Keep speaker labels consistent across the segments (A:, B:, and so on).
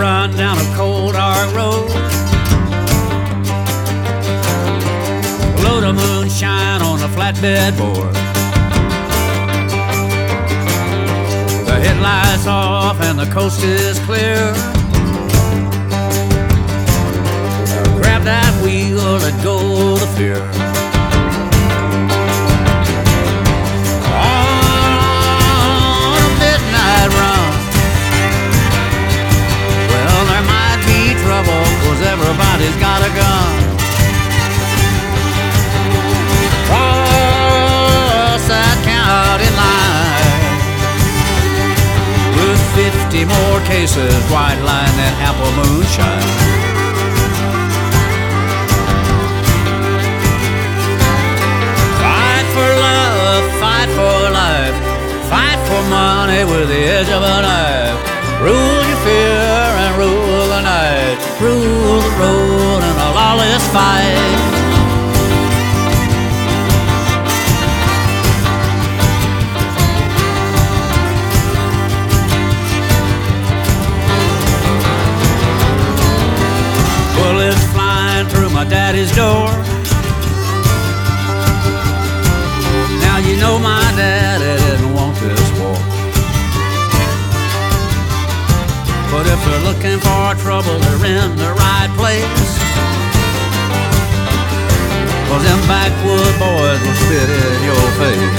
A: run down a cold dark road. Load of moonshine on a flatbed board. The headlights off and the coast is clear. Grab that wheel, let go the fear. On a midnight run. Well, there might be trouble, 'cause everybody's got a gun. Cross that county line with 50 more cases, white line than apple moonshine. Fight for love, fight for life, fight for money with the edge of a knife. Rule your fear and rule the night, rule the road in a lawless fight. Bullets flying through my daddy's door. Now you know my daddy didn't want this war. But if they're looking for trouble, they're in the right place. 'Cause them backwood boys will spit in your face.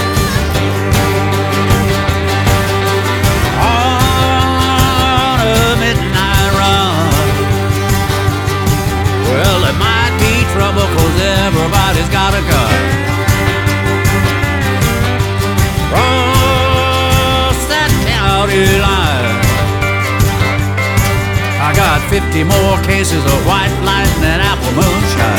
A: On a midnight run. Well, there might be trouble, 'cause everybody's got a gun. Cross that county line. I got 50 more cases of white lightning and apple moonshine.